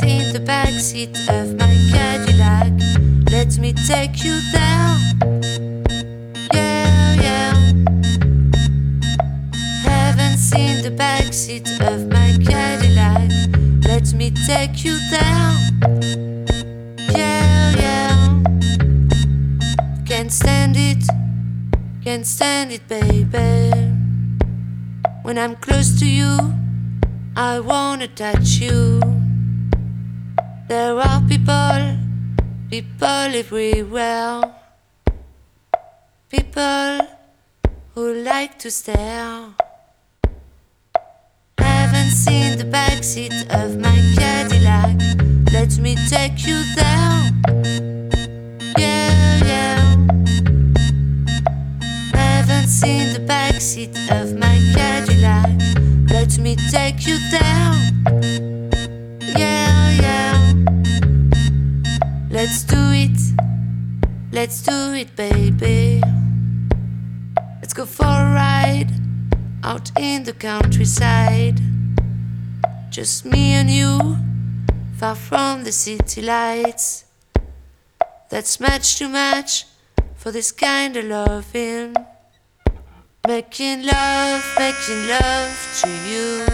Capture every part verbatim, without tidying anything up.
in the backseat of my Cadillac. Let me take you down. Yeah, yeah. Haven't seen the backseat of my Cadillac. Let me take you down. Yeah, yeah. Can't stand it, can't stand it, baby. When I'm close to you, I wanna touch you. There are people, people everywhere. People who like to stare. Haven't seen the backseat of my Cadillac. Let me take you down. Yeah, yeah. Haven't seen the backseat of my Cadillac. Let me take you down. Yeah, yeah. Let's do it. Let's do it, baby. Let's go for a ride out in the countryside. Just me and you, far from the city lights. That's much too much for this kind of loving. Making love, making love to you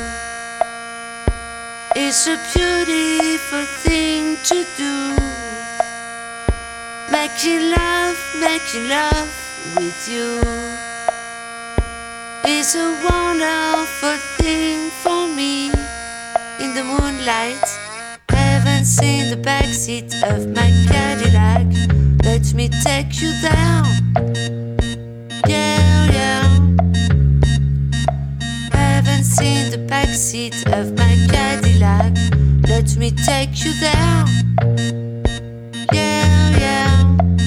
is a beautiful thing to do. Making love, making love with you is a wonderful thing for me. In the moonlight, haven't seen the backseat of my Cadillac. Let me take you down. Yeah, yeah. Haven't seen the backseat of my Cadillac. Let me take you down. Yeah, yeah.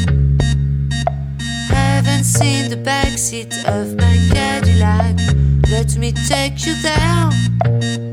Haven't seen the backseat of my Cadillac. Let me take you down.